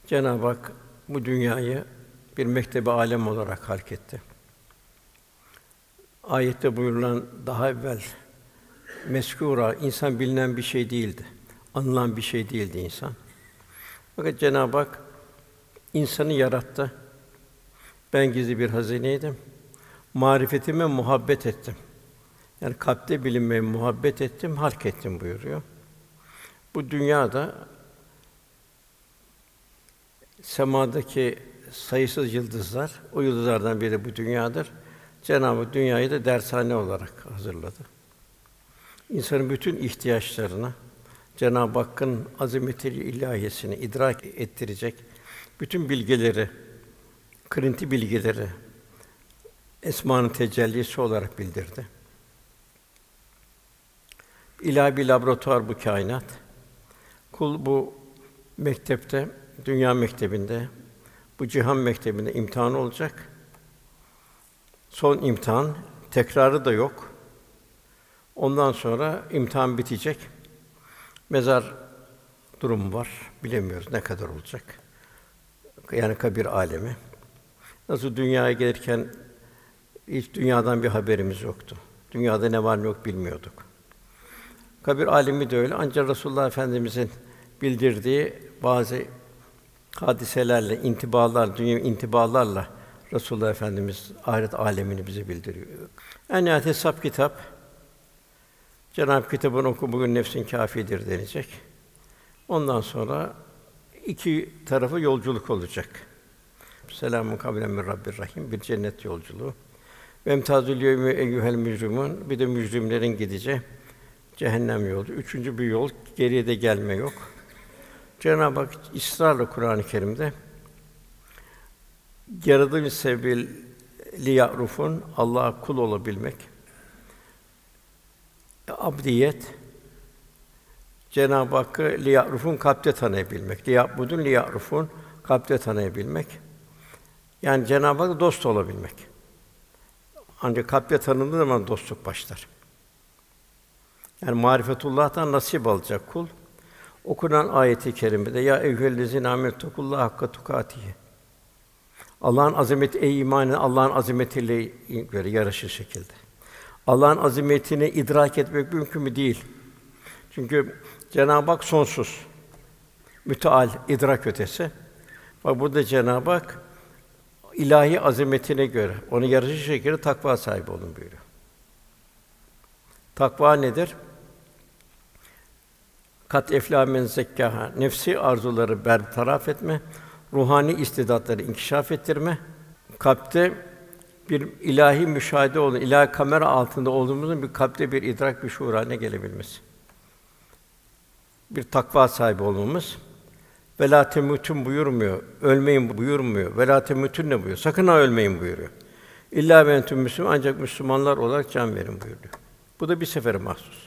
Cenab-ı Hak bu dünyayı bir mektep-i alem olarak halk etti. Ayette buyurulan daha evvel meskûra, insan bilinen bir şey değildi. Anılan bir şey değildi insan. Fakat Cenab-ı Hak insanı yarattı. Ben gizli bir hazineydim. Marifetime muhabbet ettim. Yani kalpte bilinmeye muhabbet ettim, halk ettim buyuruyor. Bu dünyada semadaki sayısız yıldızlar, o yıldızlardan biri bu dünyadır. Cenab-ı Hak dünyayı da dershane olarak hazırladı. İnsanın bütün ihtiyaçlarını Cenab-ı Hakk'ın azameti ilahiyesini idrak ettirecek bütün bilgileri, kırıntı bilgileri Esma'nın tecellisi olarak bildirdi. İlahi bir laboratuvar bu kainat. Kul bu mektepte, dünya mektebinde, bu cihan mektebinde imtihan olacak. Son imtihan, tekrarı da yok. Ondan sonra imtihan bitecek. Mezar durumu var. Bilemiyoruz ne kadar olacak. Yani kabir alemi. Nasıl dünyaya gelirken hiç dünyadan bir haberimiz yoktu. Dünyada ne var ne yok bilmiyorduk. Kabir alemi de öyle. Ancak Resulullah Efendimizin bildirdiği bazı hadiselerle, intibalar, dünya intibalarla Resulullah Efendimiz ahiret alemini bize bildiriyor. En nihayet hesap kitap. Cenab-ı kitabını oku bugün nefsin kâfidir denecek. Ondan sonra iki tarafı yolculuk olacak. Selamun kavlen min Rabbir Rahim, bir cennet yolculuğu. Ve emtazül yevme eyyuhel mücrimun, bir de mücrimlerin gideceği cehennem yolu. Üçüncü bir yol, geriye de gelme yok. Cenab-ı Hak ısrarla Kur'an-ı Kerim'de yaratılış sebebi liya'rufun, Allah'a kul olabilmek, abdiyet, Cenab-ı Hakk'ı liya'rufun kalpte tanıyabilmek, liya'budun liya'rufun kalpte tanıyabilmek. Yani Cenab-ı Hak'la dost olabilmek. Ancak kalpte tanındığı zaman dostluk başlar. Yani marifetullah'tan nasip alacak kul. Okunan ayet-i kerimede ya eyyühellezîne âmenettequllâhe hakka tukâtihi. Allah'ın azameti ey iman eden Allah'ın azametiyle göre yaraşır şekilde. Allah'ın azametini idrak etmek mümkün mü? Değil. Çünkü Cenab-ı Hak sonsuz, müteal, idrak ötesi. Bak burada Cenab-ı Hak ilahi azametine göre onu yaraşır şekilde takva sahibi olun buyuruyor. Takva nedir? Kat eflâ men zekkâhâ, nefsi arzuları bertaraf etme, ruhani istidatları inkişaf ettirme, kalpte bir ilahi müşahede olan, ilahi kamera altında olduğumuzun bir kalpte bir idrak, bir şuur haline gelebilmesi. Bir takva sahibi olmamız. Ve lâ temûtun buyurmuyor, ölmeyin buyurmuyor. Ve lâ temûtunne buyuruyor. Sakın ha ölmeyin buyuruyor. İllâ ve entüm müslümûn, ancak Müslümanlar olarak can verin buyuruyor. Bu da bir sefere mahsus.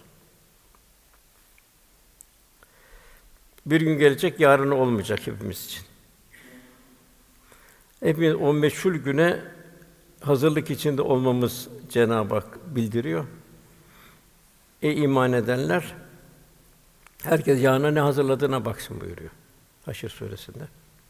Bir gün gelecek, yarın olmayacak hepimiz için. Hepimiz o meçhul güne hazırlık içinde olmamız Cenab-ı Hak bildiriyor. Ey iman edenler, herkes yarına ne hazırladığına baksın buyuruyor Haşr suresinde.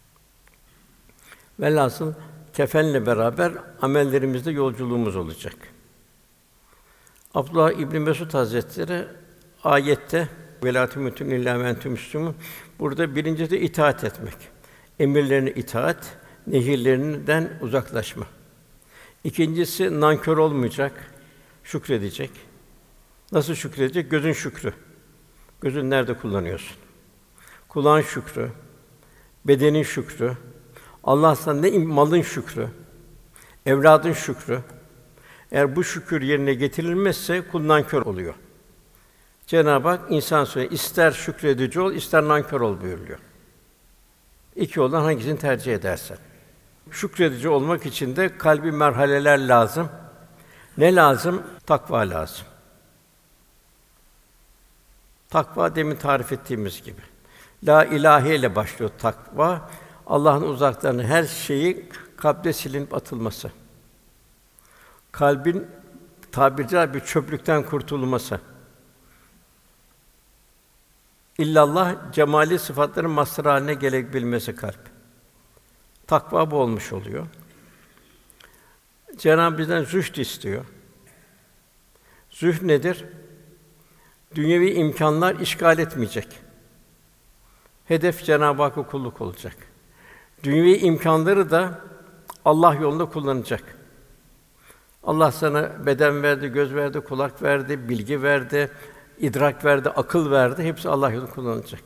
Velhasıl kefenle beraber amellerimizde yolculuğumuz olacak. Abdullah İbn Mesud Hazretleri ayette velâ temûtun illâ ve entüm müslümûn, burada birincisi de itaat etmek. Emirlerine itaat, nehirlerinden uzaklaşma. İkincisi nankör olmayacak, şükredecek. Nasıl şükredecek? Gözün şükrü. Gözün nerede kullanıyorsun? Kulağın şükrü, bedenin şükrü, Allah sana ne malın şükrü, evladın şükrü. Eğer bu şükür yerine getirilmezse kul nankör oluyor. Cenab-ı Hak insan söylüyor, ister şükredici ol, ister nankör ol buyuruyor. İki yoldan hangisini tercih edersen. Şükredici olmak için de kalbi merhaleler lazım. Ne lazım? Takva lazım. Takva demin tarif ettiğimiz gibi. La ilahe ile başlıyor takva. Allah'ın uzaklarının her şeyi kalpte silinip atılması. Kalbin tabiri caizse bir çöplükten kurtulması. İllallah cemali sıfatların mazhar haline gelebilmesi kalp. Takva bu olmuş oluyor. Cenab-ı bizden zühd istiyor. Zühd nedir? Dünyevi imkânlar işgal etmeyecek. Hedef Cenab-ı Hakk'a kulluk olacak. Dünyevi imkânları da Allah yolunda kullanacak. Allah sana beden verdi, göz verdi, kulak verdi, bilgi verdi, idrak verdi, akıl verdi. Hepsi Allah yolunda kullanılacak.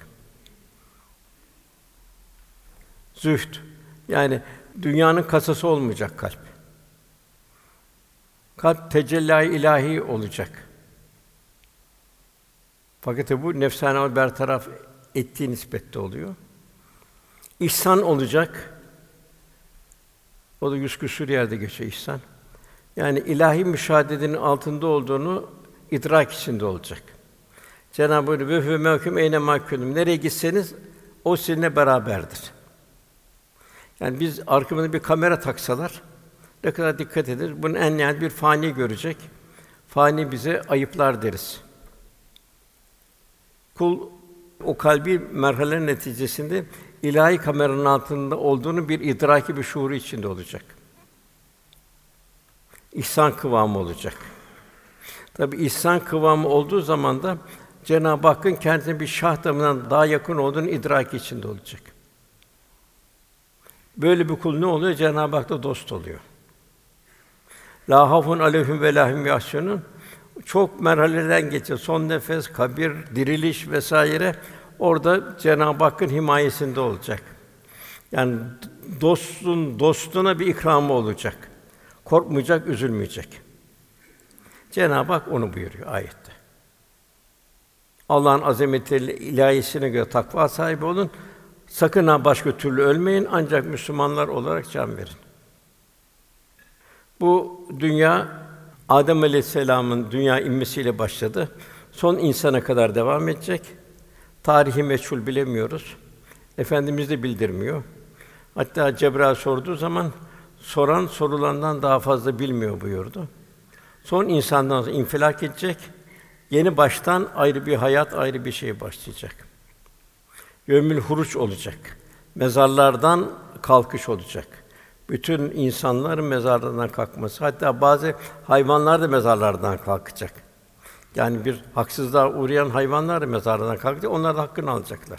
Zühd, yani dünyanın kasası olmayacak kalp. Kalp tecelli-i ilahi olacak. Fakat bu nefsânâ bertaraf ettiği nispette oluyor. İhsan olacak. O da 100 küsur yerde geçiyor ihsan. Yani ilahi müşahedenin altında olduğunu idrak içinde olacak. Cenab-ı Hak ve mevkûm eyne mâkûnûm. Nereye gitseniz o sizinle beraberdir. Yani biz arkamızda bir kamera taksalar ne kadar dikkat ederiz. Bunun en nihayet bir fani görecek. Fani bize ayıplar deriz. Kul o kalbi merhalelerin neticesinde ilahi kameranın altında olduğunu bir idraki, bir şuuru içinde olacak. İhsan kıvamı olacak. Tabii ihsan kıvamı olduğu zaman da Cenab-ı Hakk'ın kendisine bir şah damarından daha yakın olduğunu idraki içinde olacak. Böyle bir kul ne oluyor? Cenab-ı Hak'la dost oluyor. Lâ hafun aleyhim ve lâ hum yahzunûn. Çok merhaleden geçiyor. Son nefes, kabir, diriliş vesaire. Orada Cenab-ı Hakk'ın himayesinde olacak. Yani dostun dostuna bir ikramı olacak. Korkmayacak, üzülmeyecek. Cenab-ı Hak onu buyuruyor ayette. Allah'ın azametiyle ilahisine göre takva sahibi olun. Sakın ha başka türlü ölmeyin, ancak Müslümanlar olarak can verin. Bu dünya Adem Aleyhisselam'ın dünya inmesiyle başladı. Son insana kadar devam edecek. Tarihi meçhul bilemiyoruz. Efendimiz de bildirmiyor. Hatta Cebrail sorduğu zaman soran sorulandan daha fazla bilmiyor buyurdu. Son insandan sonra infilak edecek. Yeni baştan ayrı bir hayat, ayrı bir şey başlayacak. Yevmül huruç olacak. Mezarlardan kalkış olacak. Bütün insanların mezarlardan kalkması, hatta bazı hayvanlar da mezarlardan kalkacak. Yani bir haksızlığa uğrayan hayvanlar da mezarlardan kalkacak, onlar da hakkını alacaklar.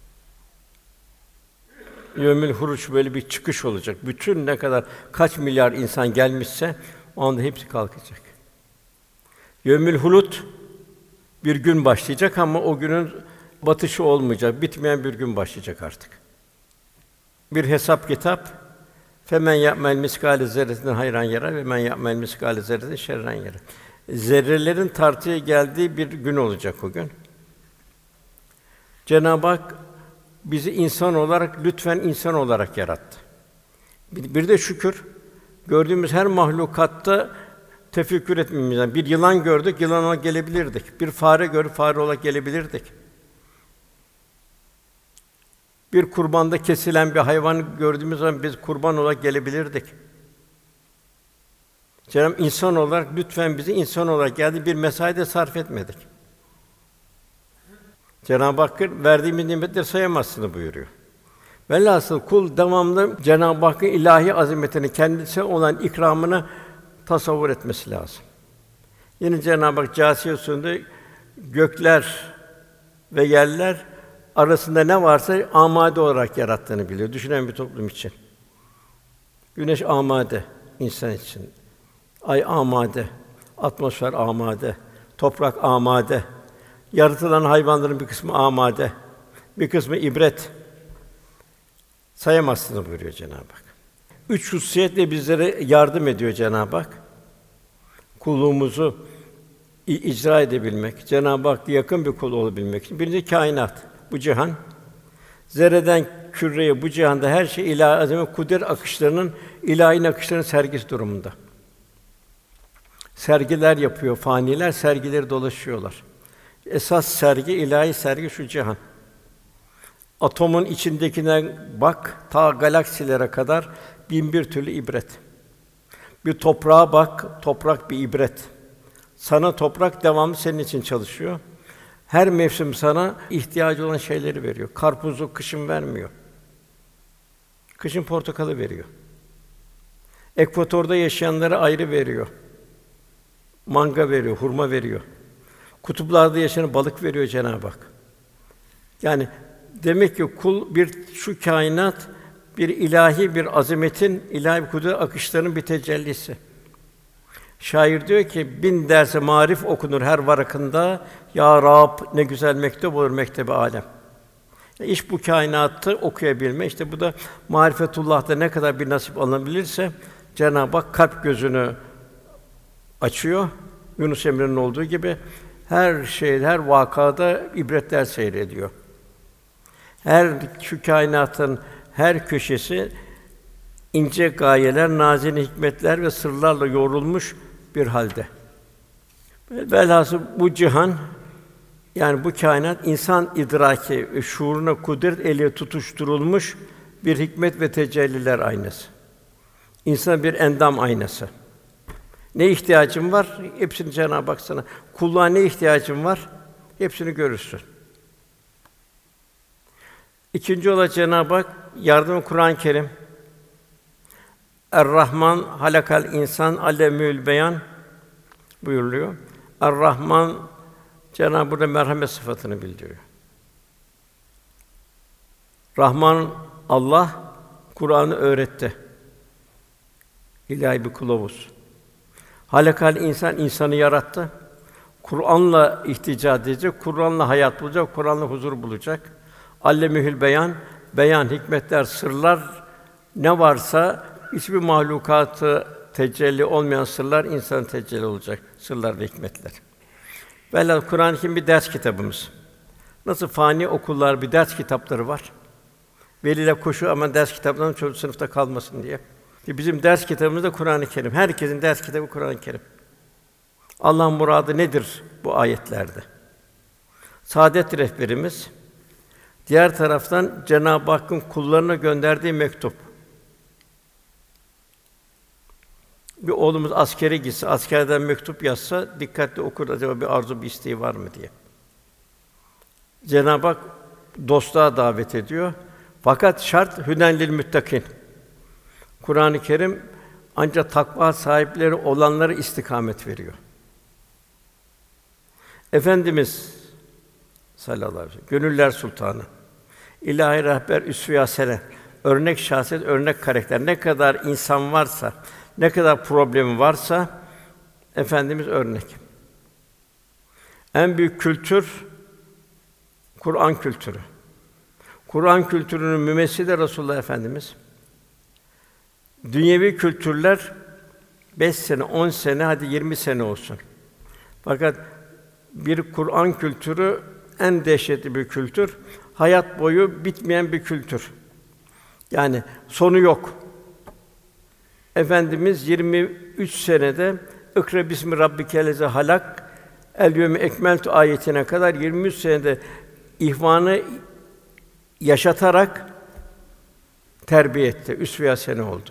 Yevmül huruç böyle bir çıkış olacak. Bütün ne kadar kaç milyar insan gelmişse o anda hepsi kalkacak. Yevmül hulut bir gün başlayacak ama o günün batışı olmayacak. Bitmeyen bir gün başlayacak artık. Bir hesap kitap. Femen ya'mel miskâle zerretin hayran yara ve men ya'mel miskâle zerretin şerren yara. Zerrelerin tartıya geldiği bir gün olacak o gün. Cenab-ı Hak bizi insan olarak, lütfen insan olarak yarattı. Bir de şükür, gördüğümüz her mahlukatta tefekkür etmemiz lazım. Bir yılan gördük, yılan olarak gelebilirdik. Bir fare gördük, fare olarak gelebilirdik. Bir kurbanda kesilen bir hayvan gördüğümüz zaman biz kurban olarak gelebilirdik. Cenab-ı insan olarak lütfen bizi insan olarak geldi, bir mesai de sarf etmedik. Cenab-ı Hakk'ın verdiğimiz nimetleri sayamazsınız buyuruyor. Velhasıl kul devamlı Cenab-ı Hakk'ın ilahi azametini, kendisine olan ikramını tasavvur etmesi lazım. Yine Cenab-ı Hak Câsiye Sûresinde gökler ve yerler arasında ne varsa amade olarak yarattığını biliyor. Düşünen bir toplum için. Güneş amade insan için. Ay amade, atmosfer amade, toprak amade. Yaratılan hayvanların bir kısmı amade, bir kısmı ibret. Sayamazsınız buyuruyor Cenab-ı Hak. 3 hususiyetle bizlere yardım ediyor Cenab-ı Hak. Kulluğumuzu icra edebilmek, Cenab-ı Hakk'a yakın bir kul olabilmek için. Birinci kainat, bu cihan. Zerreden küreye, bu cihanda her şey ilahi azamet, kudret akışlarının, ilahi akışlarının sergisi durumunda. Sergiler yapıyor faniler, sergileri dolaşıyorlar. Esas sergi, ilahi sergi şu cihan. Atomun içindekine bak, ta galaksilere kadar bin bir türlü ibret. Bir toprağa bak, toprak bir ibret. Sana toprak devamlı senin için çalışıyor. Her mevsim sana ihtiyacı olan şeyleri veriyor. Karpuzu kışın vermiyor. Kışın portakalı veriyor. Ekvatorda yaşayanlara ayrı veriyor. Manga veriyor, hurma veriyor. Kutuplarda yaşayan balık veriyor Cenab-ı Hak. Yani demek ki kul şu kainat bir ilahi bir azametin, ilahi bir kudret akışlarının bir tecellisi. Şair diyor ki, 1000 derse marif okunur her varakında, ya Rab ne güzel mektep olur mektebi alem. İş bu kainatı okuyabilme. İşte bu da marifetullah'ta ne kadar bir nasip alınabilirse Cenab-ı Hak kalp gözünü açıyor. Yunus Emre'nin olduğu gibi her her vakada ibretler seyrediyor. Şu kainatın her köşesi ince gayeler, nazîn hikmetler ve sırlarla yoğrulmuş bir halde. Velhasıl bu cihan, yani bu kainat insan idraki ve şuuruna kudret eliyle tutuşturulmuş bir hikmet ve tecelliler aynası. İnsan bir endam aynası. Ne ihtiyacın var? Hepsini Cenab-ı Hak sana. Kulluğa ne ihtiyacın var? Hepsini görürsün. İkinci olarak Cenab-ı Hak yardımı Kur'an-ı Kerim. Er-Rahman halakal insan allemül beyan buyuruluyor. Er-Rahman Cenab-ı burada merhamet sıfatını bildiriyor. Rahman Allah Kur'an'ı öğretti. İlahi bir kılavuz. Halakal insan insanı yarattı. Kur'an'la ihtica edecek, Kur'an'la hayat bulacak, Kur'an'la huzur bulacak. Allemühül beyan, beyan, hikmetler, sırlar ne varsa hiçbir mahlukatı tecelli olmayan sırlar insan tecelli olacak. Sırlar ve hikmetler. Velhâsıl Kur'an-ı Kerim bir ders kitabımız. Nasıl fani okullar bir ders kitapları var. Veliler koşuyor ama ders kitaplarının çocuk sınıfta kalmasın diye. Bizim ders kitabımız da Kur'an-ı Kerim. Herkesin ders kitabı Kur'an-ı Kerim. Allah'ın muradı nedir bu ayetlerde? Saadet rehberimiz, diğer taraftan Cenab-ı Hakk'ın kullarına gönderdiği mektup. Bir oğlumuz askere gitse, askerden mektup yazsa dikkatli okur, acaba bir arzu, bir isteği var mı diye. Cenab-ı Hak dostluğa davet ediyor. Fakat şart hüden lil müttakîn. Kur'an-ı Kerim ancak takva sahipleri olanlara istikamet veriyor. Efendimiz sallallahu aleyhi ve sellem gönüller sultanı, ilahi rehber, üsve-i hasene, örnek şahsiyet, örnek karakter. Ne kadar insan varsa, ne kadar problemi varsa Efendimiz örnek. En büyük kültür Kur'an kültürü. Kur'an kültürünün mümessili de Resulullah Efendimiz. Dünyevi kültürler 5 sene, 10 sene, hadi 20 sene olsun. Fakat bir Kur'an kültürü en dehşetli bir kültür. Hayat boyu bitmeyen bir kültür. Yani sonu yok. Efendimiz 23 senede "İkra bismi rabbikellezî halak, el yevme ekmeltu" ayetine kadar 23 senede ihvanı yaşatarak terbiye etti. Üsve-i hasene oldu.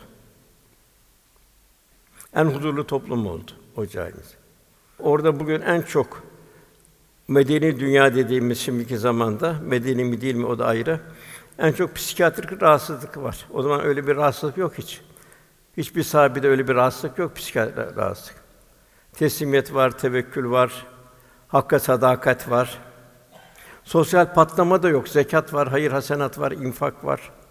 En huzurlu toplum oldu o cahiliye. Orada bugün en çok medeni dünya dediğimiz şimdiki zamanda, medeni mi değil mi o da ayrı. En çok psikiyatrik rahatsızlık var. O zaman öyle bir rahatsızlık yok hiç. Hiçbir sahabede öyle bir rahatsızlık yok, psikiyatrik rahatsızlık. Teslimiyet var, tevekkül var, hakka sadakat var. Sosyal patlama da yok. Zekat var, hayır hasenat var, infak var.